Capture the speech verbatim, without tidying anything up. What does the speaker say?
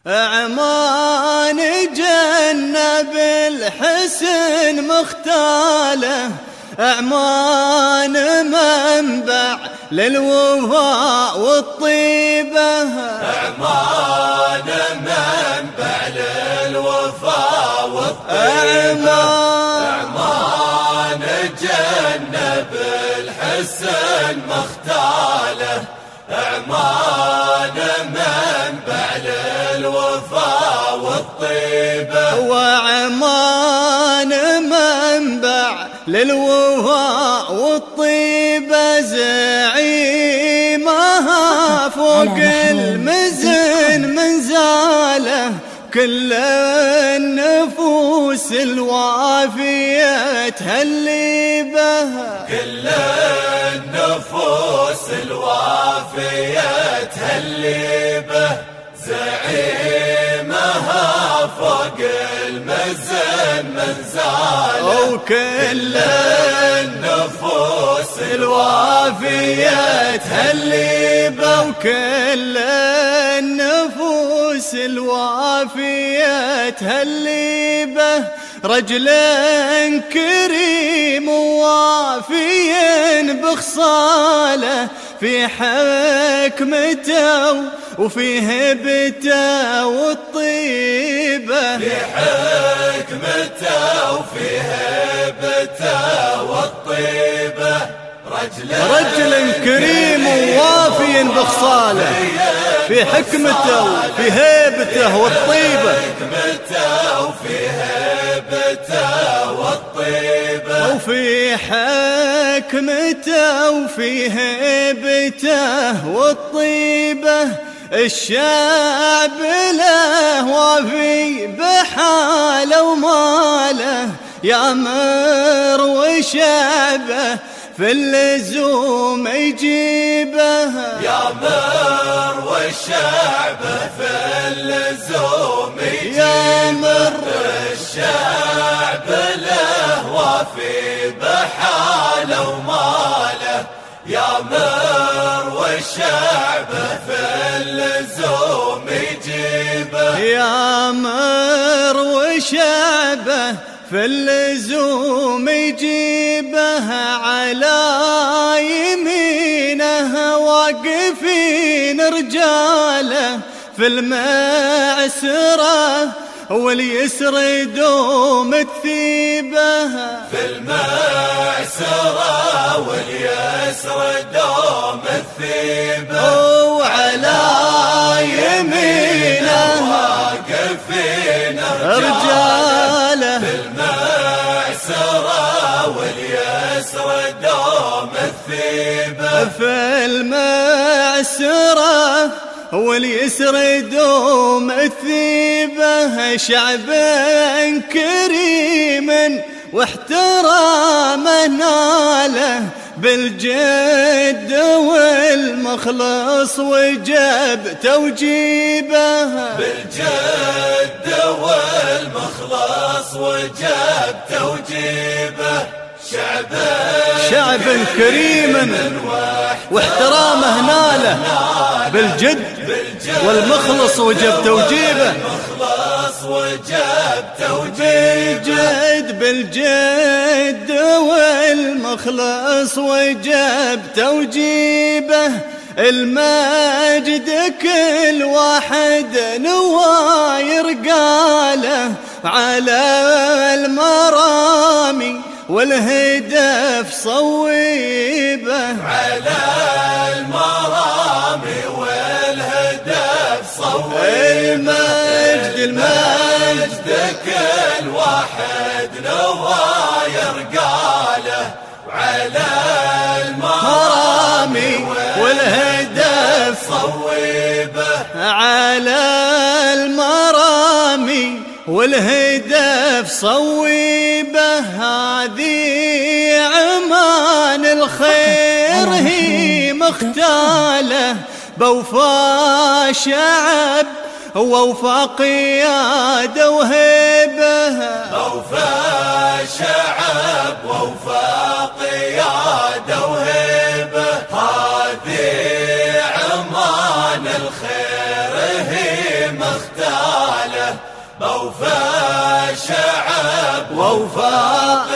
عمان جنة بالحسن مختاله، عمان منبع للوفاء والطيبة، عمان منبع للوفاء والطيبة، عمان جنة بالحسن مختاله، عمان منبع للوفاء والطيبة، وعمان منبع للوفاء والطيبة، زعيمها فوق المزن منزاله، كل النفوس الوافية تهلي بها، كل النفوس الوافية تهلي به، زعيمها فوق المزن منزاله، وكل النفوس الوافية تهلي به، وكل النفوس الوافية تهلي به، رجل كريم ووافي بخصاله، في حكمته وفي هبته والطيبة، في حكمته وفي هبته والطيبة، رجل رجل كريم ووافي بخصاله، في حكمته وفي هيبته والطيبة، حكمته وفي هيبته والطيبة، وفي حكمته وفي هيبته والطيبة، الشعب له وافي بحاله وماله، يامر وشعبه في اللزوم يجيبه، يامر والشعب في اللزوم يجيبه، يامر الشعب له وافي بحاله وماله، يامر والشعب في اللزوم يجيبه، يامر وشعبه في اللزوم يجيبه، على يمينه واقفين رجاله، في المعسرة واليسر يدوم الثيبة، في المعسرة واليسر يدوم الثيبة، وعلى يمينه واقفين رجاله، في المعسرة واليسر يدوم الثيبة، في المعسرة واليسر يدوم الثيبة، شعب كريم واحترامه ناله، بالجد والمخلص وجب توجيبه، بالجد والمخلص وجب توجيبه، شعب شعب كريم واحترامه ناله، بالجد والمخلص وجب توجيبه، المخلص وجب توجيبه، بالجد بالجد والمخلص وجب توجيبه، المجد كل واحد نواير قاله، على المرامي والهدف صويبه، على المرامي والهدف صويبه، المجد المجد كل واحد نواير قاله، وعلى المرامي والهدف صويبه، على المرامي والهدف صويبه، هذه عمان الخير هي مختاله، بوفا شعب ووفا قيادة وهيبة، بوفا شعب ووفا قيادة وهيبة، هذه عمان الخير هي مختاله، اختاله، بوفى شعب ووفى